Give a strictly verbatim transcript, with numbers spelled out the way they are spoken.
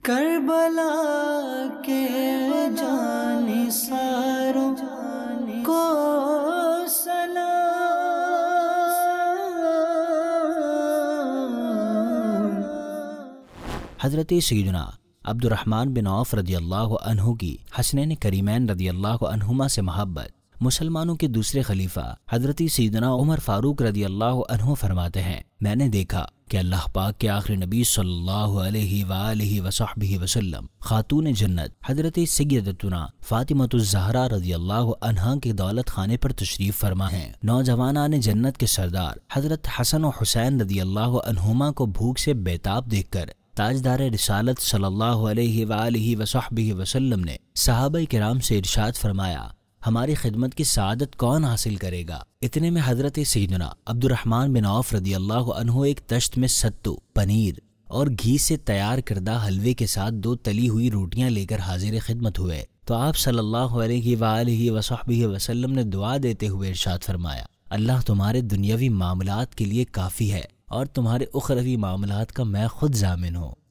کربلا کے جانثاروں کو سلام۔ حضرت سیدنا عبد الرحمن بن عوف رضی اللہ عنہ کی حسنین کریمین رضی اللہ عنہما سے محبت۔ مسلمانوں کے دوسرے خلیفہ حضرت سیدنا عمر فاروق رضی اللہ عنہ فرماتے ہیں، میں نے دیکھا کہ اللہ پاک کے آخری نبی صلی اللہ علیہ وآلہ وصحبہ وسلم خاتون جنت حضرت سیدتنا فاطمہ الزہرا رضی اللہ عنہا کے دولت خانے پر تشریف فرما ہیں۔ نوجوانان جنت کے سردار حضرت حسن و حسین رضی اللہ عنہما کو بھوک سے بیتاب دیکھ کر تاجدار رسالت صلی اللہ علیہ وآلہ وصحبہ وسلم نے صحابہ کرام سے ارشاد فرمایا، ہماری خدمت کی سعادت کون حاصل کرے گا؟ اتنے میں حضرت سیدنا عبد الرحمن بن عوف رضی اللہ عنہ ایک تشت میں ستو، پنیر اور گھی سے تیار کردہ حلوے کے ساتھ دو تلی ہوئی روٹیاں لے کر حاضر خدمت ہوئے تو آپ صلی اللہ علیہ وآلہ وصحبہ وسلم نے دعا دیتے ہوئے ارشاد فرمایا، اللہ تمہارے دنیاوی معاملات کے لیے کافی ہے اور تمہارے اخروی معاملات کا میں خود ضامن ہوں۔